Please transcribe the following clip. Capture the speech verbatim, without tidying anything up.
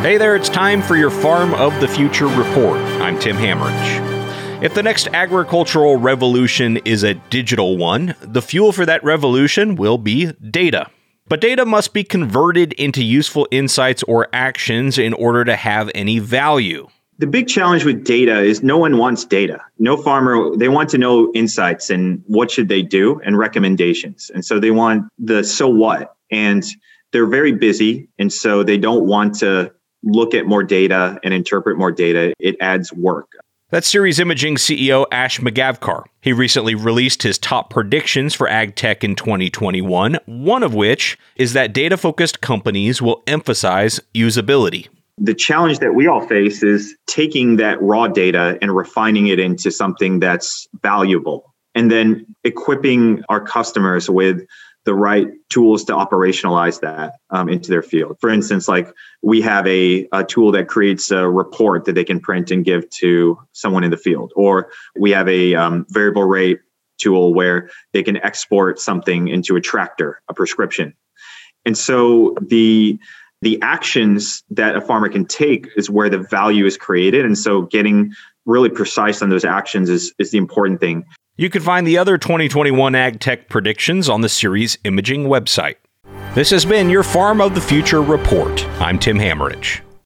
Hey there, it's time for your Farm of the Future report. I'm Tim Hammerich. If the next agricultural revolution is a digital one, the fuel for that revolution will be data. But data must be converted into useful insights or actions in order to have any value. The big challenge with data is no one wants data. No farmer, they want to know insights and what should they do and recommendations. And so they want the so what. And they're very busy. And so they don't want to look at more data and interpret more data. It adds work. That's Ceres Imaging C E O Ash Magavkar. He recently released his top predictions for ag tech in twenty twenty-one, one of which is that data-focused companies will emphasize usability. The challenge that we all face is taking that raw data and refining it into something that's valuable, and then equipping our customers with the right tools to operationalize that um, into their field. For instance, like we have a, a tool that creates a report that they can print and give to someone in the field. Or we have a um, variable rate tool where they can export something into a tractor, a prescription. And so the the actions that a farmer can take is where the value is created. And so getting really precise on those actions is, is the important thing. You can find the other twenty twenty-one Ag Tech predictions on the Ceres Imaging website. This has been your Farm of the Future report. I'm Tim Hammerich.